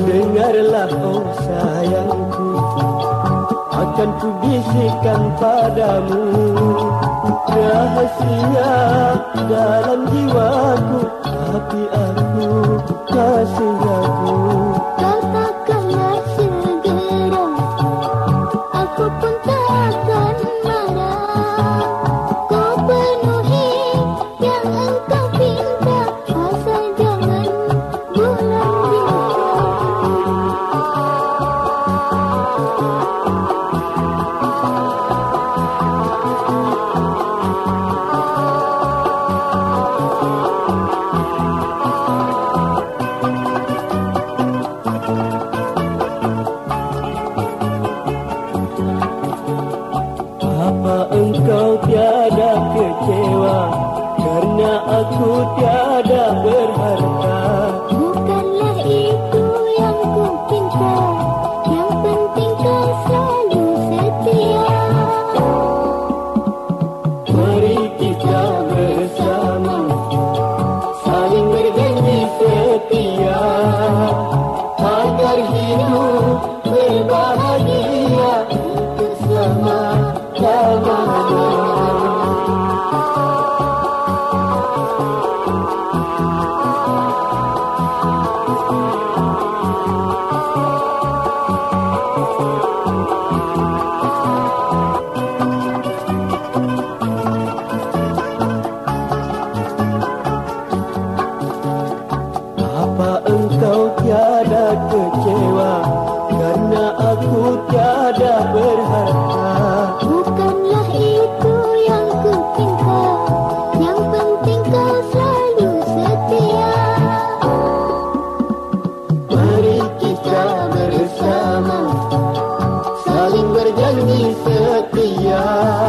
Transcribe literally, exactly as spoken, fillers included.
Dengarlah oh sayangku, akan ku bisikkan padamu rahasia dalam jiwaku, hati aku masih ragu. Katakanlah segera, aku pun tak akan marah. Kau penuhi yang engkau pinta, asal jangan bulan Apa engkau tiada kecewa karena aku tiada berharta? Bukanlah itu yang ku pinta, yang penting kau selalu setia. Mari kita bersama saling berjanji setia, agar hidup berbahagia untuk selama-lamanya. Apa engkau tiada kecewa karena aku tiada berharta? Bukanlah itu yang ku pinta, yang penting kau selalu setia. Mari kita bersama saling berjanji setia,